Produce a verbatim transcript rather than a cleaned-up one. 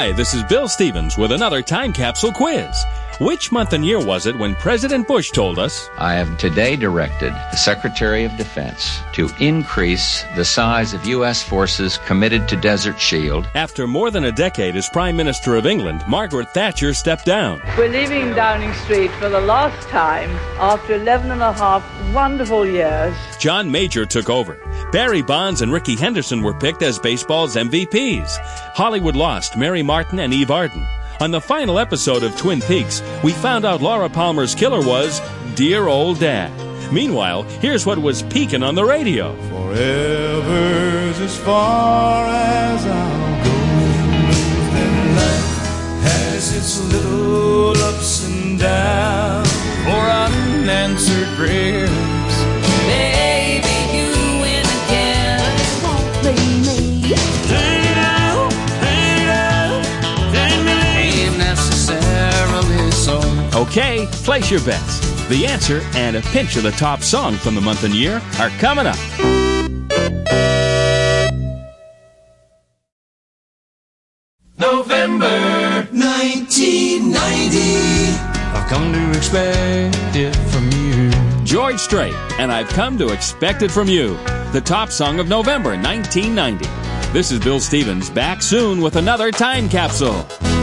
Hi, this is Bill Stevens with another time capsule quiz. Which month and year was it when President Bush told us, I have today directed the Secretary of Defense to increase the size of U S forces committed to Desert Shield? After more than a decade as Prime Minister of England, Margaret Thatcher stepped down. We're leaving Downing Street for the last time after eleven and a half wonderful years. John Major took over. Barry Bonds and Rickey Henderson were picked as baseball's M V Ps. Hollywood lost Mary Martin and Eve Arden. On the final episode of Twin Peaks, we found out Laura Palmer's killer was Dear Old Dad. Meanwhile, here's what was peaking on the radio. Forever's as far as I'll go. And life has its little ups and downs or unanswered prayers. Baby, you win again. It won't be me. Take it out, take it out, take me Ain't necessarily so. Okay, place your bets. The answer and a pinch of the top song from the month and year are coming up. November nineteen ninety. I've come to expect it from you. George Strait, and I've come to expect it from you. The top song of November nineteen ninety. This is Bill Stevens, back soon with another time capsule.